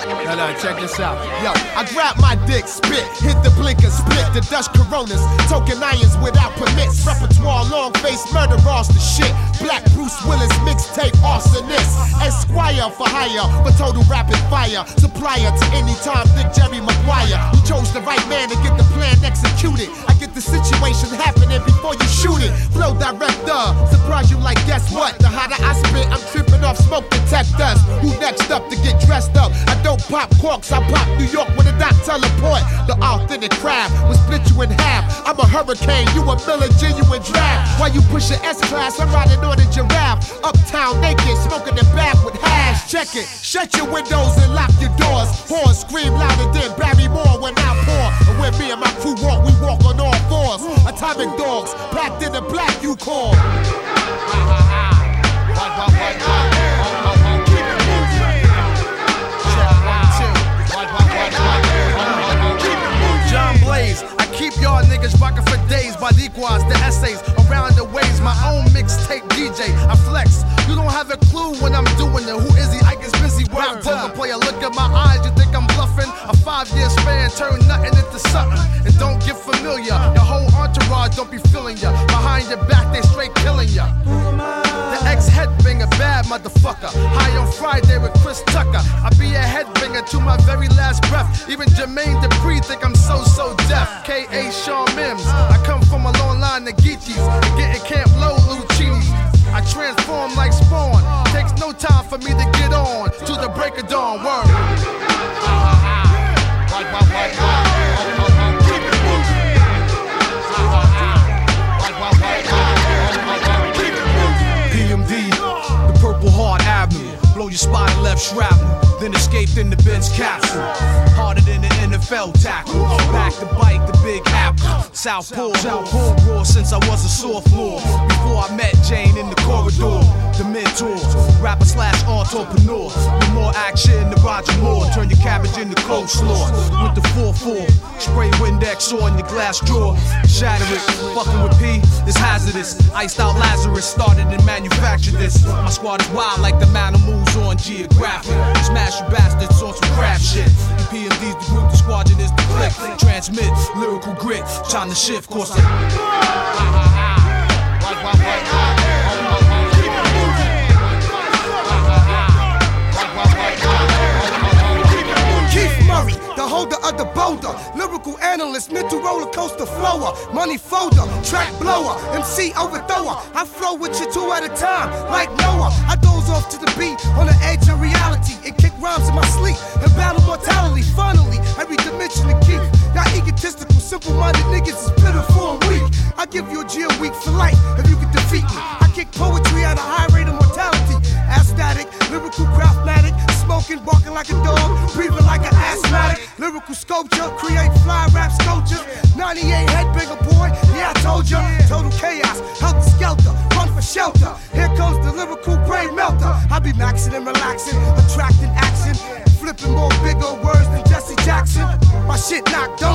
No, check this out. Yo, I grab my dick, spit, hit the blinker, split the Dutch Coronas, token irons without permits. Repertoire, long face, murder, the shit. Black Bruce Willis, mixtape, arsonist. Esquire for hire, for total rapid fire. Supplier to any time, Dick Jerry Maguire. You chose the right man to get the plan executed. I get the situation happening before you shoot it. Flow director, surprise you like guess what? The hotter I spit, I'm tripping off smoke detectors. Who next up to get dressed up? I don't pop corks, I pop New York with a dot teleport. The authentic crab will split you in half. I'm a hurricane, you a Miller genuine draft. While you push your S-Class, I'm riding on a giraffe. Uptown naked, smoking the back with hash. Check it, shut your windows and lock your doors. Horns scream louder than Barry Moore when I pour. And when me and my crew walk, we walk on all fours. Atomic dogs, packed in the black you call. John Blaze, I keep y'all niggas rockin' for days. By the quads, the essays, around the ways. My own mixtape DJ, I flex. You don't have a clue when I'm doing it. Who is he? I get busy. Rap poker player, look at my eyes, you think I'm bluffing? A 5-year span, turn nothing into something. And don't get familiar, your whole entourage don't be feeling ya. Behind your back, they straight killing ya. The ex-headbanger, bad motherfucker. High on Friday with Chris Tucker. I be a headbanger to my very last breath. Even Jermaine Dupri think I'm so deaf. K.A. Sean Mims. I come from a long line of Geechees. Getting Camp Low, Lucinis. I transform like Spawn. Takes no time for me to get on. To the break of dawn, word. PMD, the Purple Heart Avenue. Blow your spot and left shrapnel. Then escaped in the Benz capsule. Harder than the NFL tackle. Back to bite the Big Apple. Southpaw, raw since I was a sophomore. Before I met Jane in the corridor. The mentor, rapper / entrepreneur. With more action than Roger Moore. Turn your cabbage into coleslaw. With the 4-4, spray Windex on your glass drawer. Shatter it, fucking with P is hazardous. Iced out Lazarus, started and manufactured this. My squad is wild like the Manimals on Geographic. Smash you bastards on some crap shit. The PMD's the group, the squadron is the click. Transmit lyrical grit, time to shift course. Keith Murray, the holder of the boulder, lyrical analyst, mental roller coaster flower, money folder, track blower, MC overthrower. I flow with you 2 at a time, like Noah. I doze off to the beat on the edge of reality and kick rhymes in my sleep and battle mortality. Finally, every dimension to keep. Y'all egotistical, simple-minded niggas is pitiful and weak. I give you a G a week for life if you can defeat me. I kick poetry at a high rate of mortality. Aesthetic, lyrical craftmatic, smoking, barking like a dog, breathing like an asthmatic. Lyrical sculpture, create fly rap sculptures. 98 headbanger boy, yeah I told ya. Total chaos, helter skelter, run for shelter. Here comes the lyrical brain melter. I be maxing and relaxing, attracting action, flipping more bigger words than Jesse Jackson. My shit knocked, don't